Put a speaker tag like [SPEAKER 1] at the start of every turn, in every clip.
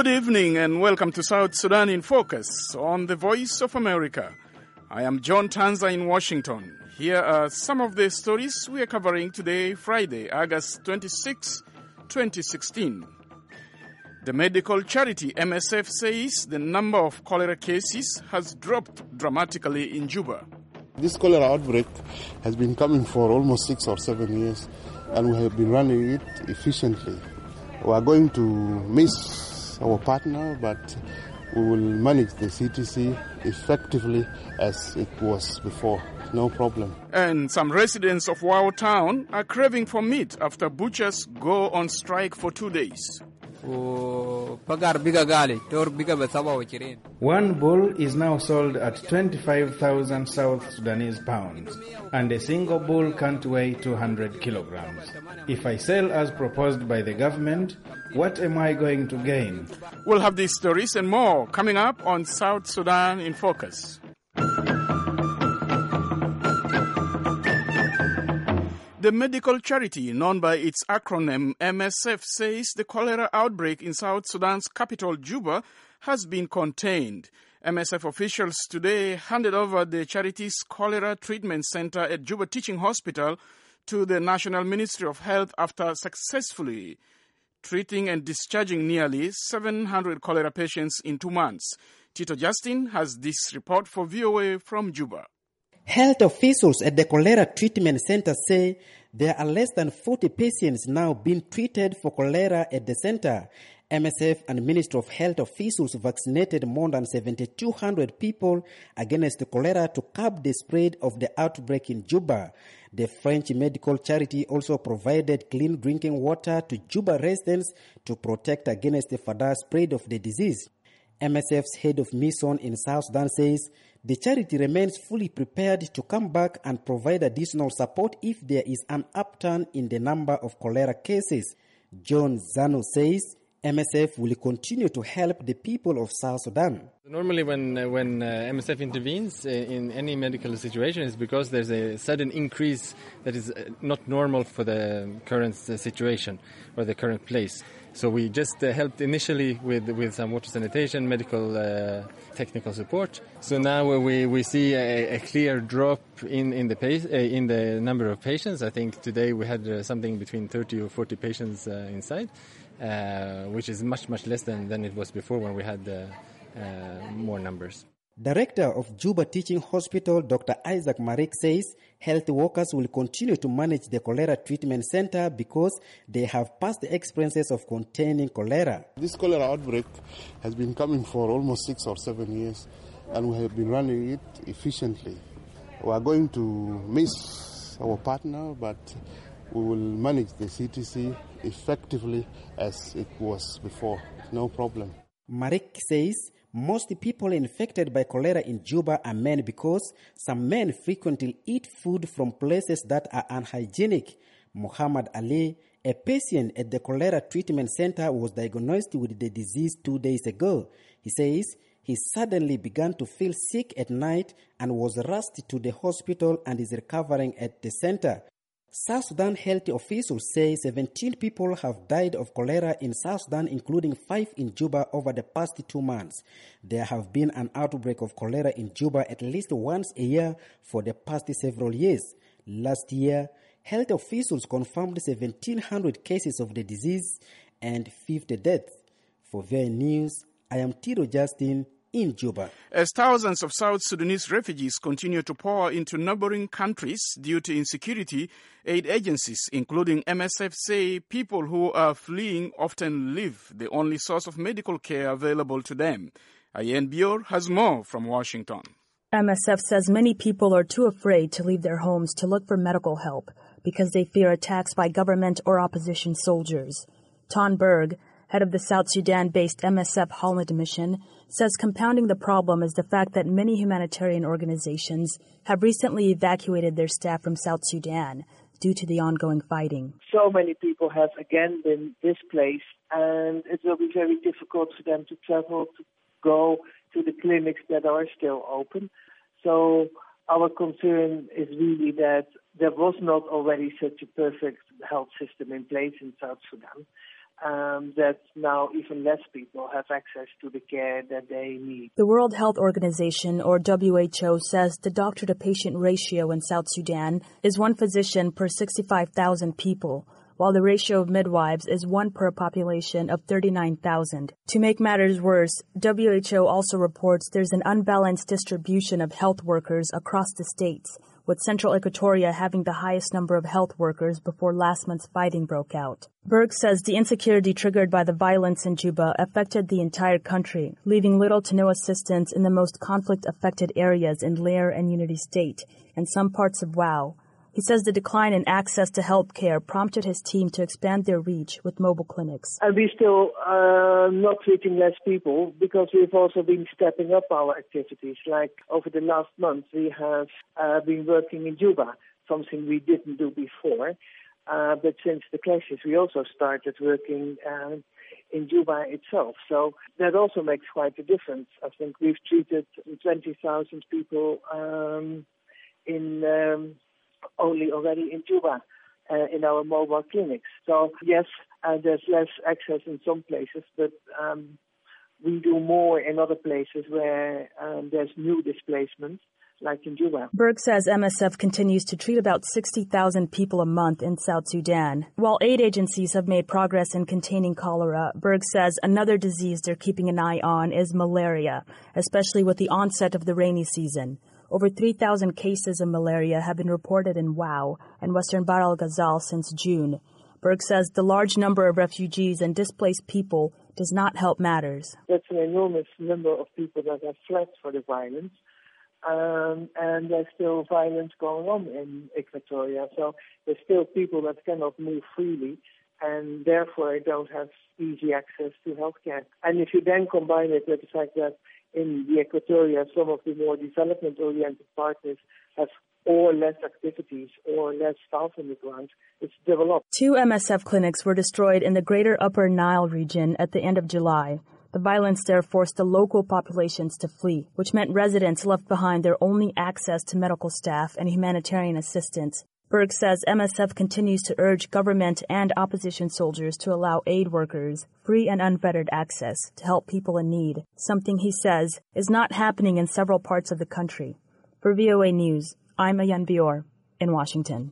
[SPEAKER 1] Good evening and welcome to South Sudan in Focus on the Voice of America. I am John Tanza in Washington. Here are some of the stories we are covering today, Friday, August 26, 2016. The medical charity MSF says the number of cholera cases has dropped dramatically in Juba.
[SPEAKER 2] This cholera outbreak has been coming for almost 6 or 7 years, and we have been running it efficiently. We are going to miss our partner, but we will manage the CTC effectively as it was before. No problem.
[SPEAKER 1] And some residents of Wau town are craving for meat after butchers go on strike for 2 days.
[SPEAKER 3] One
[SPEAKER 4] bull is now sold at 25,000 South Sudanese pounds, and a single bull can't weigh 200 kilograms. If I sell as proposed by the government, what am I going to gain?
[SPEAKER 1] We'll have these stories and more coming up on South Sudan in Focus. The medical charity, known by its acronym MSF, says the cholera outbreak in South Sudan's capital, Juba, has been contained. MSF officials today handed over the charity's cholera treatment center at Juba Teaching Hospital to the National Ministry of Health after successfully treating and discharging nearly 700 cholera patients in 2 months. Tito Justin has this report for VOA from Juba.
[SPEAKER 5] Health officials at the cholera treatment center say there are less than 40 patients now being treated for cholera at the center. MSF and Ministry of Health officials vaccinated more than 7,200 people against the cholera to curb the spread of the outbreak in Juba. The French medical charity also provided clean drinking water to Juba residents to protect against the further spread of the disease. MSF's head of mission in South Sudan says the charity remains fully prepared to come back and provide additional support if there is an upturn in the number of cholera cases. John Zano says MSF will continue to help the people of South Sudan.
[SPEAKER 3] Normally when MSF intervenes in any medical situation, it's because there's a sudden increase that is not normal for the current situation or the current place. So we just helped initially with some water sanitation, medical technical support. So now we see a clear drop in the number of patients. I think today we had something between 30 or 40 patients inside, which is much less than it was before when we had more numbers.
[SPEAKER 5] Director of Juba Teaching Hospital, Dr. Isaac Marik, says health workers will continue to manage the cholera treatment center because they have past experiences of containing cholera.
[SPEAKER 2] This cholera outbreak has been coming for almost 6 or 7 years, and we have been running it efficiently. We are going to miss our partner, but we will manage the CTC effectively as it was before. No problem.
[SPEAKER 5] Marik says most people infected by cholera in Juba are men because some men frequently eat food from places that are unhygienic. Muhammad Ali, a patient at the cholera treatment center, was diagnosed with the disease 2 days ago. He says he suddenly began to feel sick at night and was rushed to the hospital and is recovering at the center. South Sudan health officials say 17 people have died of cholera in South Sudan, including 5 in Juba over the past 2 months. There have been an outbreak of cholera in Juba at least once a year for the past several years. Last year, health officials confirmed 1,700 cases of the disease and 50 deaths. For VOA News, I am Tito Justin in Juba.
[SPEAKER 1] As thousands of South Sudanese refugees continue to pour into neighboring countries due to insecurity, aid agencies, including MSF, say people who are fleeing often leave the only source of medical care available to them. Ayen Bior has more from Washington.
[SPEAKER 6] MSF says many people are too afraid to leave their homes to look for medical help because they fear attacks by government or opposition soldiers. Ton Berg, head of the South Sudan-based MSF Holland mission, says compounding the problem is the fact that many humanitarian organizations have recently evacuated their staff from South Sudan due to the ongoing fighting.
[SPEAKER 7] So many people have again been displaced, and it will be very difficult for them to travel, to go to the clinics that are still open. So our concern is really that there was not already such a perfect health system in place in South Sudan. that now even less people have access to the care that they need.
[SPEAKER 6] The World Health Organization, or WHO, says the doctor-to-patient ratio in South Sudan is 1 physician per 65,000 people, while the ratio of midwives is 1 per population of 39,000. To make matters worse, WHO also reports there's an unbalanced distribution of health workers across the states, with Central Equatoria having the highest number of health workers before last month's fighting broke out. Berg says the insecurity triggered by the violence in Juba affected the entire country, leaving little to no assistance in the most conflict-affected areas in Lair and Unity State and some parts of Wau. He says the decline in access to health care prompted his team to expand their reach with mobile clinics.
[SPEAKER 7] And we still not treating less people because we've also been stepping up our activities. Like over the last month, we have been working in Juba, something we didn't do before. But since the clashes, we also started working in Juba itself. So that also makes quite a difference. I think we've treated 20,000 people only already in Juba in our mobile clinics. So yes, there's less access in some places, but we do more in other places where there's new displacement, like in Juba.
[SPEAKER 6] Berg says MSF continues to treat about 60,000 people a month in South Sudan. While aid agencies have made progress in containing cholera, Berg says another disease they're keeping an eye on is malaria, especially with the onset of the rainy season. Over 3,000 cases of malaria have been reported in Wau and Western Bahr el Ghazal since June. Berg says the large number of refugees and displaced people does not help matters.
[SPEAKER 7] That's an enormous number of people that have fled for the violence. And there's still violence going on in Equatoria. So there's still people that cannot move freely and therefore don't have easy access to healthcare. And if you then combine it with the fact that in the Equatoria, some of the more development-oriented partners have or less activities or less staff on the ground, it's developed.
[SPEAKER 6] 2 MSF clinics were destroyed in the greater Upper Nile region at the end of July. The violence there forced the local populations to flee, which meant residents left behind their only access to medical staff and humanitarian assistance. Berg says MSF continues to urge government and opposition soldiers to allow aid workers free and unfettered access to help people in need, something he says is not happening in several parts of the country. For VOA News, I'm Ayan Bior in Washington.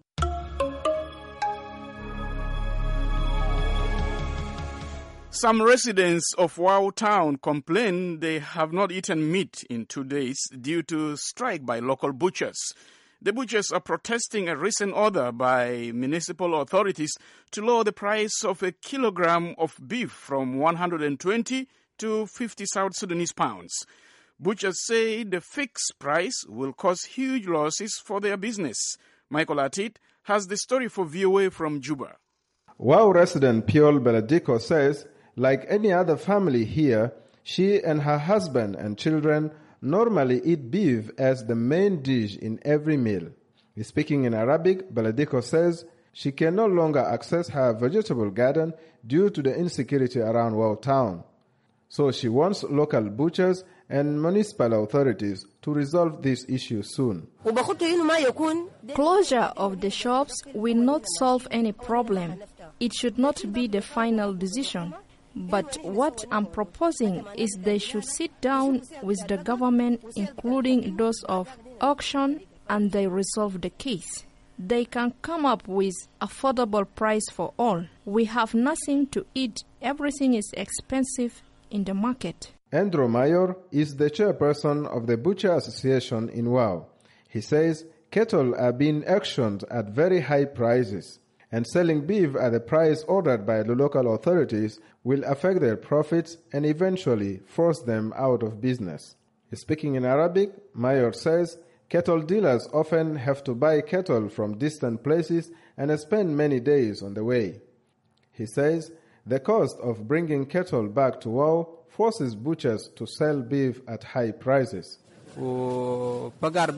[SPEAKER 1] Some residents of Wau town complain they have not eaten meat in 2 days due to strike by local butchers. The butchers are protesting a recent order by municipal authorities to lower the price of a kilogram of beef from 120 to 50 South Sudanese pounds. Butchers say the fixed price will cause huge losses for their business. Michael Atit has the story for VOA from Juba.
[SPEAKER 8] Wau resident Piol Beladico says, like any other family here, she and her husband and children normally eat beef as the main dish in every meal. Speaking in Arabic, Beladico says she can no longer access her vegetable garden due to the insecurity around Wau town. So she wants local butchers and municipal authorities to resolve this issue soon.
[SPEAKER 9] Closure of the shops will not solve any problem. It should not be the final decision. But what I'm proposing is they should sit down with the government, including those of auction, and they resolve the case. They can come up with affordable price for all. We have nothing to eat. Everything is expensive in the market.
[SPEAKER 8] Andrew Mayor is the chairperson of the Butcher Association in Wau. He says cattle are being auctioned at very high prices, and selling beef at the price ordered by the local authorities will affect their profits and eventually force them out of business. Speaking in Arabic, Mayor says cattle dealers often have to buy cattle from distant places and spend many days on the way. He says the cost of bringing cattle back to Wau forces butchers to sell beef at high prices.
[SPEAKER 4] 1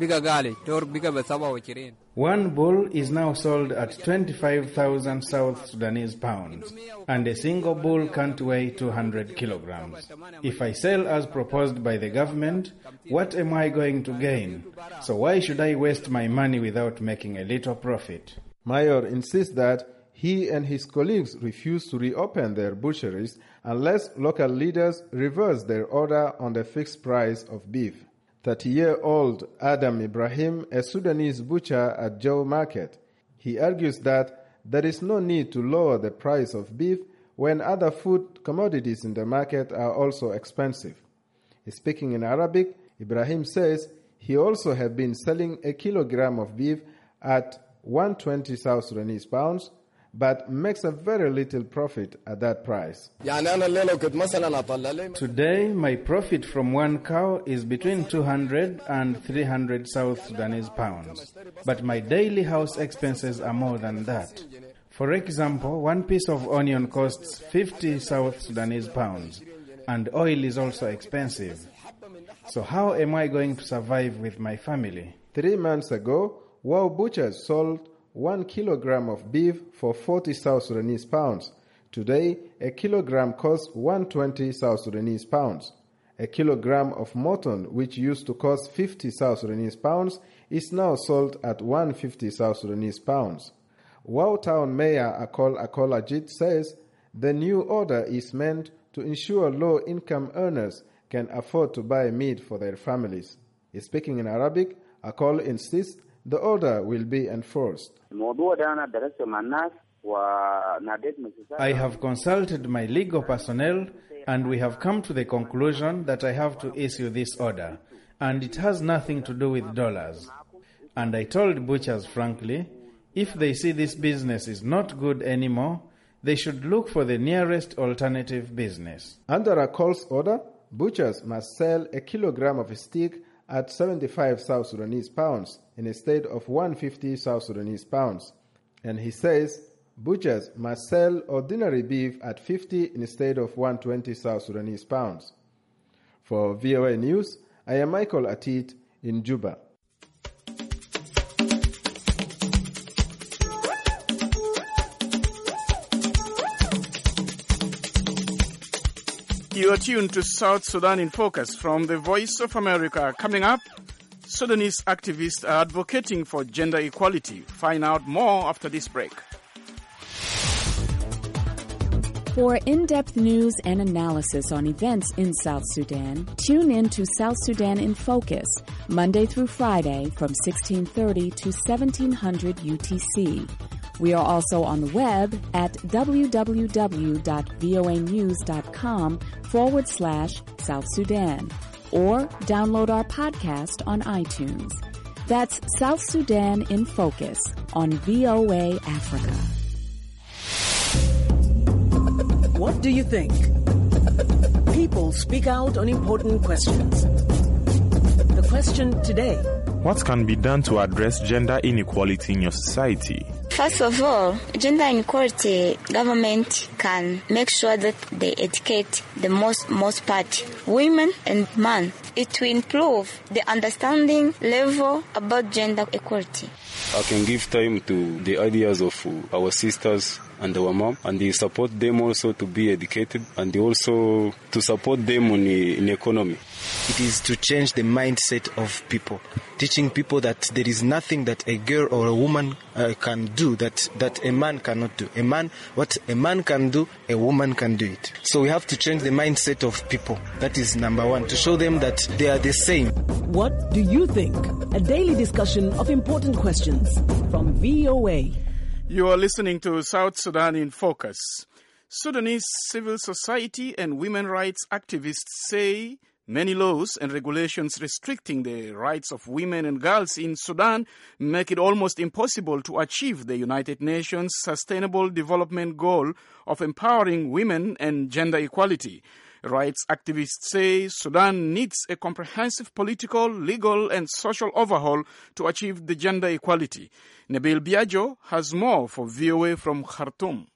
[SPEAKER 4] bull is now sold at 25,000 South Sudanese pounds, and a single bull can't weigh 200 kilograms. If I sell as proposed by the government, what am I going to gain? So why should I waste my money without making a little profit?
[SPEAKER 8] Mayor insists that he and his colleagues refuse to reopen their butcheries unless local leaders reverse their order on the fixed price of beef. 30-year-old Adam Ibrahim, a Sudanese butcher at Joe Market, he argues that there is no need to lower the price of beef when other food commodities in the market are also expensive. Speaking in Arabic, Ibrahim says he also has been selling a kilogram of beef at 120 South Sudanese pounds, but makes a very little profit at that price.
[SPEAKER 4] Today, my profit from one cow is between 200 and 300 South Sudanese pounds, but my daily house expenses are more than that. For example, one piece of onion costs 50 South Sudanese pounds, and oil is also expensive. So how am I going to survive with my family?
[SPEAKER 8] 3 months ago, Wow Butchers sold 1 kilogram of beef for 40 South Sudanese pounds. Today, a kilogram costs 120 South Sudanese pounds. A kilogram of mutton, which used to cost 50 South Sudanese pounds, is now sold at 150 South Sudanese pounds. Wow Town Mayor Akol Ajit says the new order is meant to ensure low-income earners can afford to buy meat for their families. Speaking in Arabic, Akol insists the order will be enforced.
[SPEAKER 4] I have consulted my legal personnel and we have come to the conclusion that I have to issue this order, and it has nothing to do with dollars. And I told butchers frankly, if they see this business is not good anymore, they should look for the nearest alternative business.
[SPEAKER 8] Under Akol's order, butchers must sell a kilogram of steak at 75 South Sudanese pounds instead of 150 South Sudanese pounds. And he says butchers must sell ordinary beef at 50 instead of 120 South Sudanese pounds. For VOA News, I am Michael Atit in Juba.
[SPEAKER 1] You are tuned to South Sudan in Focus from the Voice of America. Coming up, Sudanese activists are advocating for gender equality. Find out more after this break.
[SPEAKER 10] For in-depth news and analysis on events in South Sudan, tune in to South Sudan in Focus, Monday through Friday from 1630 to 1700 UTC. We are also on the web at www.voanews.com/South Sudan, or download our podcast on iTunes. That's South Sudan in Focus on VOA Africa.
[SPEAKER 11] What do you think? People speak out on important questions. The question today:
[SPEAKER 12] what can be done to address gender inequality in your society?
[SPEAKER 13] First of all, gender inequality, government can make sure that they educate the most part women and men. It will improve the understanding level about gender equality.
[SPEAKER 14] I can give time to the ideas of our sisters and our mom, and they support them also to be educated, and also to support them in economy.
[SPEAKER 15] It is to change the mindset of people, teaching people that there is nothing that a girl or a woman can do that a man cannot do. What a man can do, a woman can do it. So we have to change the mindset of people. That is number one, to show them that they are the same.
[SPEAKER 11] What do you think? A daily discussion of important questions from VOA.
[SPEAKER 1] You are listening to South Sudan in Focus. Sudanese civil society and women rights activists say many laws and regulations restricting the rights of women and girls in Sudan make it almost impossible to achieve the United Nations Sustainable Development Goal of empowering women and gender equality. Rights activists say Sudan needs a comprehensive political, legal, and social overhaul to achieve the gender equality. Nabil Biagio has more for VOA from Khartoum.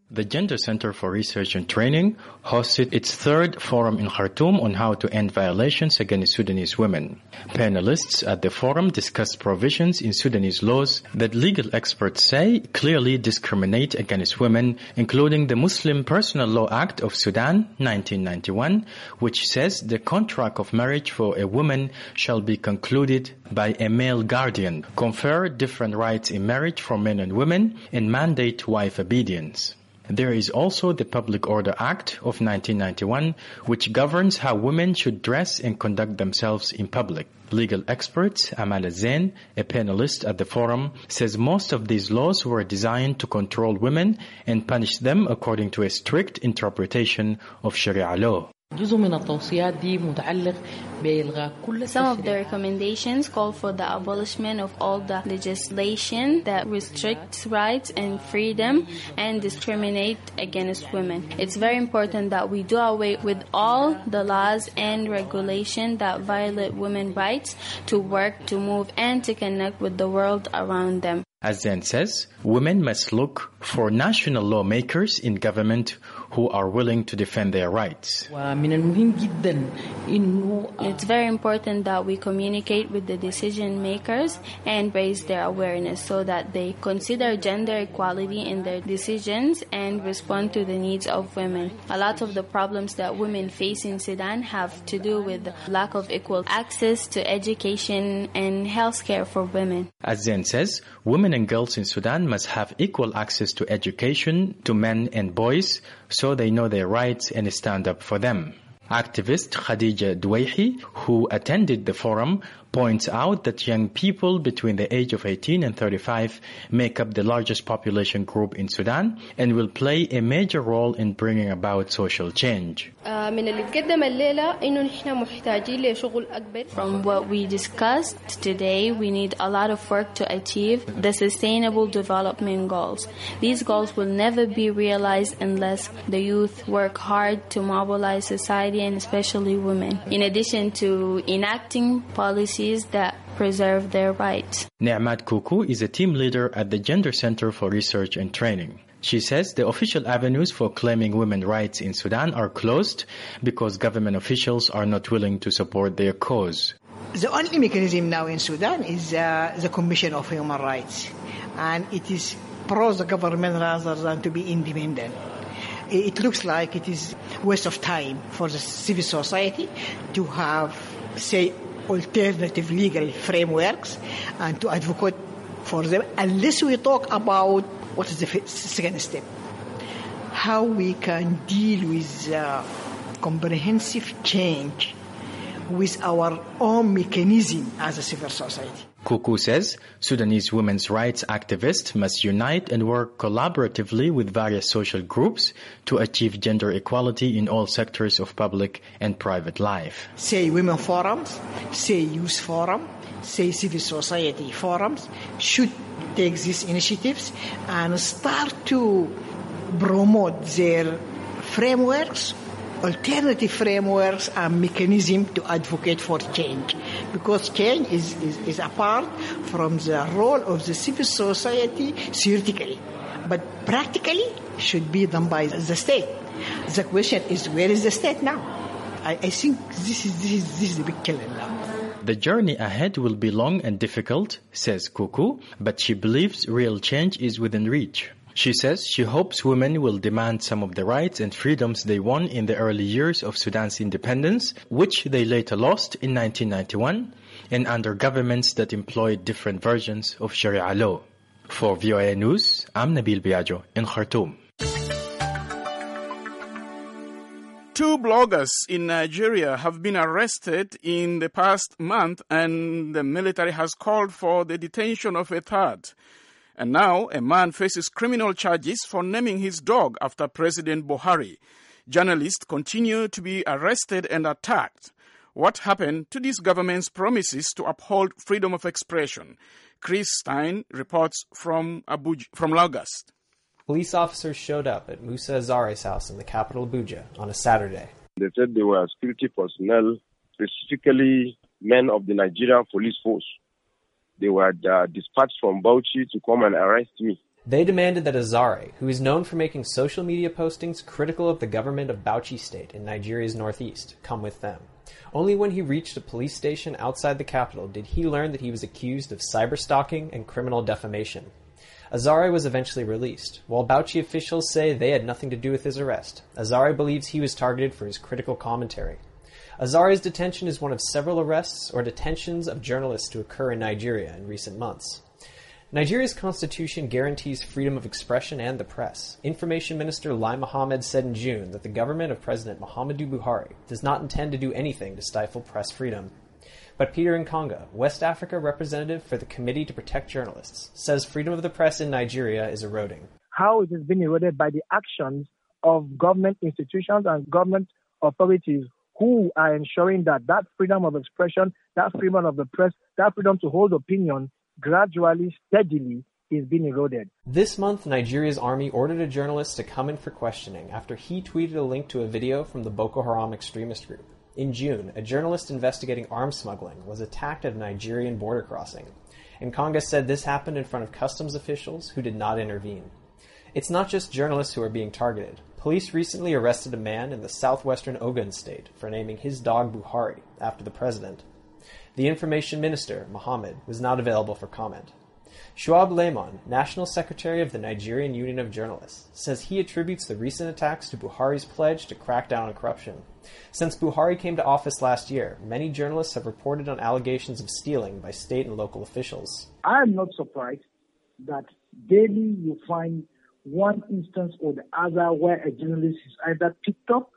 [SPEAKER 16] The Gender Center for Research and Training hosted its third forum in Khartoum on how to end violations against Sudanese women. Panelists at the forum discussed provisions in Sudanese laws that legal experts say clearly discriminate against women, including the Muslim Personal Law Act of Sudan, 1991, which says the contract of marriage for a woman shall be concluded by a male guardian, confer different rights in marriage for men and women, and mandate wife obedience. There is also the Public Order Act of 1991, which governs how women should dress and conduct themselves in public. Legal experts Amal Zain, a panelist at the forum, says most of these laws were designed to control women and punish them according to a strict interpretation of Sharia law.
[SPEAKER 17] Some of
[SPEAKER 18] the recommendations call for the abolishment of all the legislation that restricts rights and freedom and discriminate against women. It's very important that we do away with all the laws and regulations that violate women's rights to work, to move, and to connect with the world around them.
[SPEAKER 16] As Zain says, women must look for national lawmakers in government who are willing to defend their rights.
[SPEAKER 18] It's very important that we communicate with the decision makers and raise their awareness so that they consider gender equality in their decisions and respond to the needs of women. A lot of the problems that women face in Sudan have to do with lack of equal access to education and health care for women.
[SPEAKER 16] As Zain says, women and girls in Sudan must have equal access to education to men and boys so they know their rights and stand up for them. Activist Khadija Douaihi, who attended the forum, points out that young people between the age of 18 and 35 make up the largest population group in Sudan and will play a major role in bringing about social change.
[SPEAKER 18] From what we discussed today, we need a lot of work to achieve the Sustainable Development Goals. These goals will never be realized unless the youth work hard to mobilize society and especially women, in addition to enacting policies that preserve their rights.
[SPEAKER 16] Ni'mat Kuku is a team leader at the Gender Center for Research and Training. She says the official avenues for claiming women's rights in Sudan are closed because government officials are not willing to support their cause.
[SPEAKER 19] The only mechanism now in Sudan is the Commission of Human Rights, and it is pro the government rather than to be independent. It looks like it is a waste of time for the civil society to have, say, alternative legal frameworks and to advocate for them unless we talk about what is the second step. How we can deal with comprehensive change with our own mechanism as a civil society.
[SPEAKER 16] Kuku says Sudanese women's rights activists must unite and work collaboratively with various social groups to achieve gender equality in all sectors of public and private life.
[SPEAKER 19] Say women forums, say youth forum, say civil society forums should take these initiatives and start to promote their frameworks, alternative frameworks and mechanisms to advocate for change, because change is apart from the role of the civil society theoretically, but practically should be done by the state. The question is, where is the state now? I think this is the big killer now.
[SPEAKER 16] The journey ahead will be long and difficult, says Kuku, but she believes real change is within reach. She says she hopes women will demand some of the rights and freedoms they won in the early years of Sudan's independence, which they later lost in 1991, and under governments that employed different versions of Sharia law. For VOA News, I'm Nabil Biagio in Khartoum.
[SPEAKER 1] 2 bloggers in Nigeria have been arrested in the past month, and the military has called for the detention of a third. And now a man faces criminal charges for naming his dog after President Buhari. Journalists continue to be arrested and attacked. What happened to this government's promises to uphold freedom of expression? Chris Stein reports from Lagos.
[SPEAKER 20] Police officers showed up at Musa Azare's house in the capital Abuja on a Saturday.
[SPEAKER 21] They said they were security personnel, specifically men of the Nigerian police force. They were dispatched from Bauchi to come and arrest me.
[SPEAKER 20] They demanded that Azare, who is known for making social media postings critical of the government of Bauchi State in Nigeria's northeast, come with them. Only when he reached a police station outside the capital did he learn that he was accused of cyberstalking and criminal defamation. Azare was eventually released. While Bauchi officials say they had nothing to do with his arrest, Azare believes he was targeted for his critical commentary. Azare's detention is one of several arrests or detentions of journalists to occur in Nigeria in recent months. Nigeria's constitution guarantees freedom of expression and the press. Information Minister Lai Mohammed said in June that the government of President Muhammadu Buhari does not intend to do anything to stifle press freedom. But Peter Nkonga, West Africa representative for the Committee to Protect Journalists, says freedom of the press in Nigeria is eroding.
[SPEAKER 17] How it has been eroded by the actions of government institutions and government authorities who are ensuring that freedom of expression, that freedom of the press, that freedom to hold opinion gradually, steadily is being eroded.
[SPEAKER 20] This month, Nigeria's army ordered a journalist to come in for questioning after he tweeted a link to a video from the Boko Haram extremist group. In June, a journalist investigating arms smuggling was attacked at a Nigerian border crossing. Nkonga said this happened in front of customs officials who did not intervene. It's not just journalists who are being targeted. Police recently arrested a man in the southwestern Ogun state for naming his dog Buhari after the president. The Information Minister, Mohammed, was not available for comment. Shuaib Lehman, National Secretary of the Nigerian Union of Journalists, says he attributes the recent attacks to Buhari's pledge to crack down on corruption. Since Buhari came to office last year, many journalists have reported on allegations of stealing by state and local officials.
[SPEAKER 22] I am not surprised that daily you find one instance or the other where a journalist is either picked up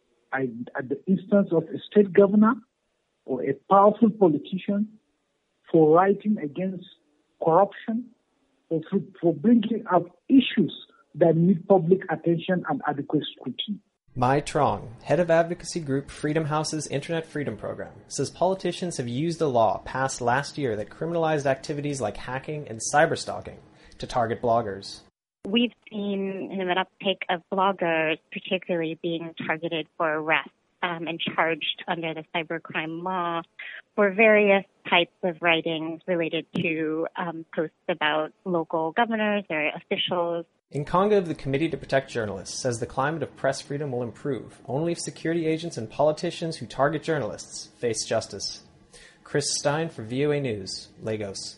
[SPEAKER 22] at the instance of a state governor or a powerful politician for writing against corruption or for bringing up issues that need public attention and adequate scrutiny.
[SPEAKER 20] Mai Trong, head of advocacy group Freedom House's Internet Freedom Program, says politicians have used a law passed last year that criminalized activities like hacking and cyberstalking to target bloggers.
[SPEAKER 23] We've seen an uptake of bloggers particularly being targeted for arrest and charged under the cybercrime law for various types of writings related to posts about local governors or officials.
[SPEAKER 20] Nkonga of the Committee to Protect Journalists says the climate of press freedom will improve only if security agents and politicians who target journalists face justice. Chris Stein for VOA News, Lagos.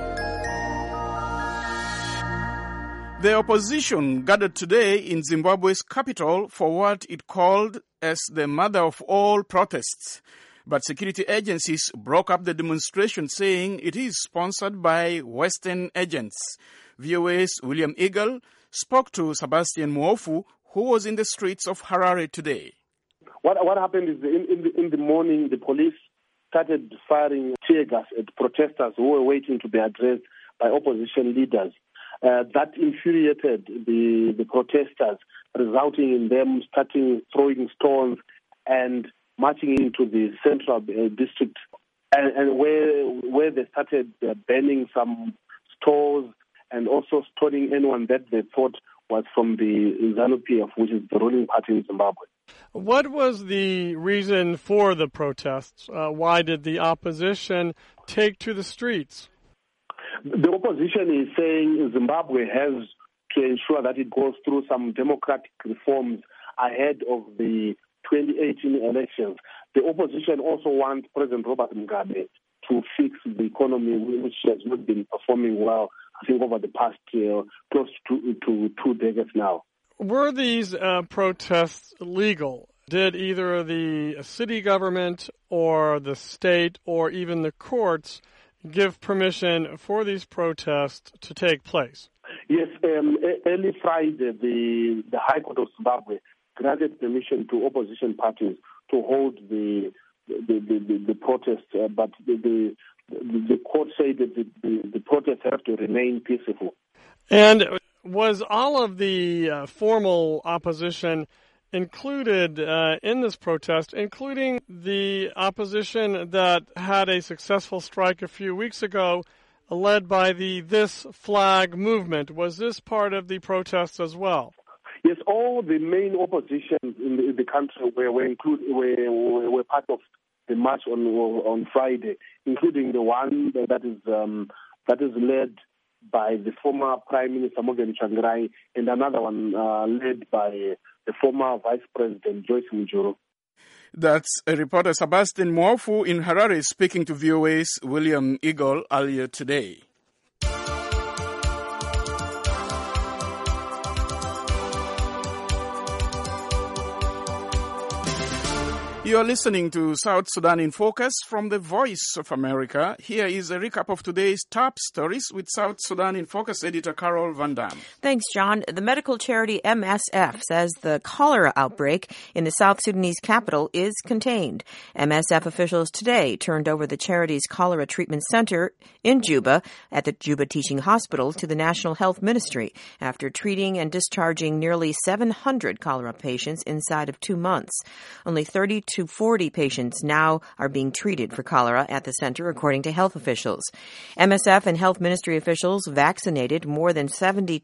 [SPEAKER 1] The opposition gathered today in Zimbabwe's capital for what it called as the mother of all protests. But security agencies broke up the demonstration, saying it is sponsored by Western agents. VOA's William Eagle spoke to Sebastian Muofu, who was in the streets of Harare today.
[SPEAKER 24] What happened is in the morning, the police started firing tear gas at protesters who were waiting to be addressed by opposition leaders. That infuriated the protesters, resulting in them starting throwing stones and marching into the central district, and where they started burning some stores and also stoning anyone that they thought was from the ZANU-PF, which is the ruling party in Zimbabwe.
[SPEAKER 25] What was the reason for the protests? Why did the opposition take to the streets?
[SPEAKER 24] The opposition is saying Zimbabwe has to ensure that it goes through some democratic reforms ahead of the 2018 elections. The opposition also wants President Robert Mugabe to fix the economy, which has not been performing well, I think, over the past close to 2 decades now.
[SPEAKER 25] Were these protests legal? Did either the city government or the state or even the courts give permission for these protests to take place?
[SPEAKER 24] Yes, early Friday, the High Court of Zimbabwe granted permission to opposition parties to hold the protests, but the court said that the protests have to remain peaceful.
[SPEAKER 25] And was all of the formal opposition included in this protest, including the opposition that had a successful strike a few weeks ago, led by the This Flag movement? Was this part of the protests as well?
[SPEAKER 24] Yes, all the main oppositions in the country were part of the march on Friday, including the one that is led by the former Prime Minister Morgan Tsvangirai, and another one led by the former Vice President Joyce Mujuru.
[SPEAKER 1] That's a reporter Sebastian Mwofu in Harare speaking to VOA's William Eagle earlier today. You are listening to South Sudan in Focus from the Voice of America. Here is a recap of today's top stories with South Sudan in Focus editor Carol Van Dam.
[SPEAKER 2] Thanks, John. The medical charity MSF says the cholera outbreak in the South Sudanese capital is contained. MSF officials today turned over the charity's cholera treatment center in Juba at the Juba Teaching Hospital to the National Health Ministry after treating and discharging nearly 700 cholera patients inside of 2 months. Only 30 to 40 patients now are being treated for cholera at the center, according to health officials. MSF and health ministry officials vaccinated more than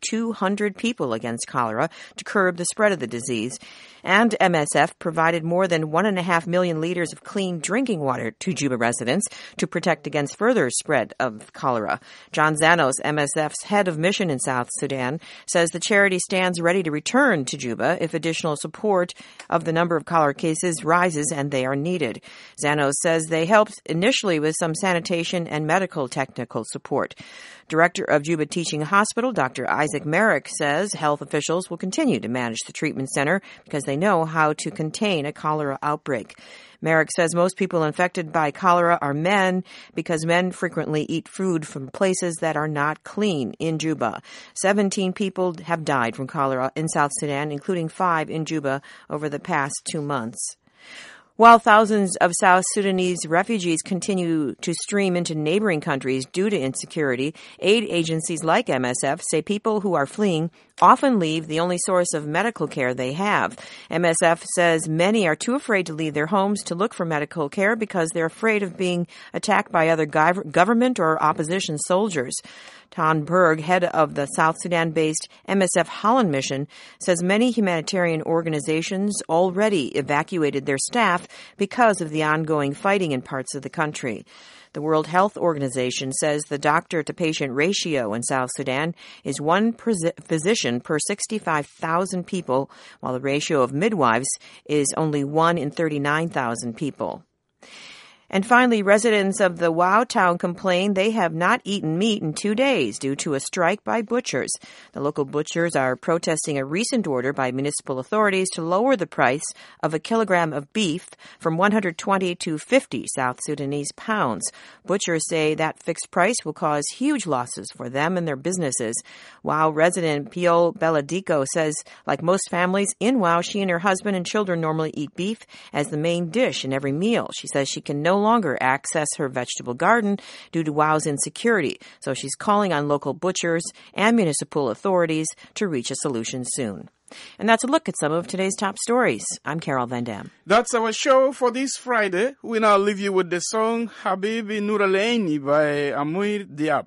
[SPEAKER 2] 7,200 people against cholera to curb the spread of the disease. And MSF provided more than 1.5 million liters of clean drinking water to Juba residents to protect against further spread of cholera. John Zanos, MSF's head of mission in South Sudan, says the charity stands ready to return to Juba if additional support of the number of cholera cases rises and they are needed. Zanos says they helped initially with some sanitation and medical technical support. Director of Juba Teaching Hospital, Dr. Isaac Merrick, says health officials will continue to manage the treatment center because they know how to contain a cholera outbreak. Merrick says most people infected by cholera are men because men frequently eat food from places that are not clean in Juba. 17 people have died from cholera in South Sudan, including 5 in Juba over the past 2 months. While thousands of South Sudanese refugees continue to stream into neighboring countries due to insecurity, aid agencies like MSF say people who are fleeing often leave the only source of medical care they have. MSF says many are too afraid to leave their homes to look for medical care because they're afraid of being attacked by other government or opposition soldiers. Tan Berg, head of the South Sudan-based MSF Holland mission, says many humanitarian organizations already evacuated their staff because of the ongoing fighting in parts of the country. The World Health Organization says the doctor-to-patient ratio in South Sudan is 1 physician per 65,000 people, while the ratio of midwives is only 1 in 39,000 people. And finally, residents of the Wau town complain they have not eaten meat in 2 days due to a strike by butchers. The local butchers are protesting a recent order by municipal authorities to lower the price of a kilogram of beef from 120 to 50 South Sudanese pounds. Butchers say that fixed price will cause huge losses for them and their businesses. Wau resident Pio Beladico says, like most families in Wau, she and her husband and children normally eat beef as the main dish in every meal. She says she can no longer access her vegetable garden due to Wau's insecurity, so she's calling on local butchers and municipal authorities to reach a solution soon. And that's a look at some of today's top stories. I'm Carol Van Dam.
[SPEAKER 1] That's our show for this Friday. We now leave you with the song Habibi Nur Al-Aini by Amir Diab.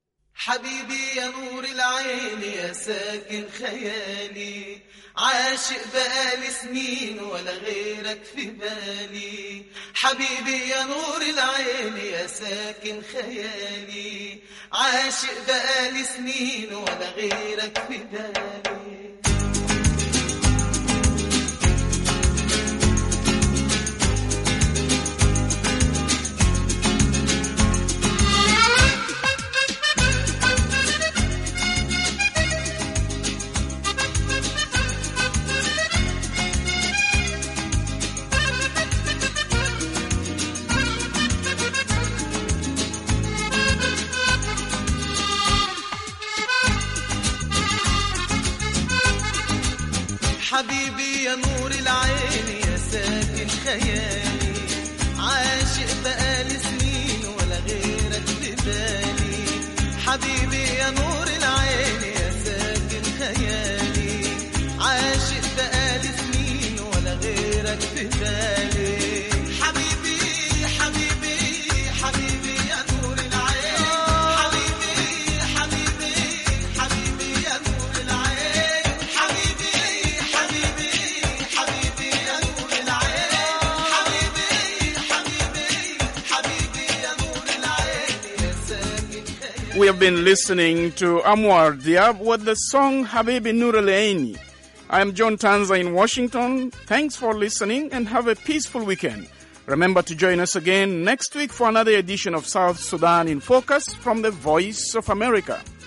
[SPEAKER 3] حبيبي يا نور العين يا ساكن خيالي عاشق بقالي سنين ولا غيرك في بالي حبيبي يا نور العين يا ساكن خيالي عاشق بقالي سنين ولا غيرك في بالي حبيبي يا نور العين يا ساكن خيالي عاشق بقالي سنين ولا غيرك في بالي حبيبي يا نور العين يا ساكن خيالي عاشق بقالي سنين ولا غيرك في بالي حبيبي حبيبي حبيبي يا نور العين حبيبي حبيبي حبيبي يا نور العين حبيبي حبيبي حبيبي يا نور العين حبيبي حبيبي حبيبي يا نور العين يا ساكن خيالي
[SPEAKER 1] We have been listening to Anwar Diab with the song Habibi Nur Al-Aini. I am John Tanza in Washington. Thanks for listening and have a peaceful weekend. Remember to join us again next week for another edition of South Sudan in Focus from the Voice of America.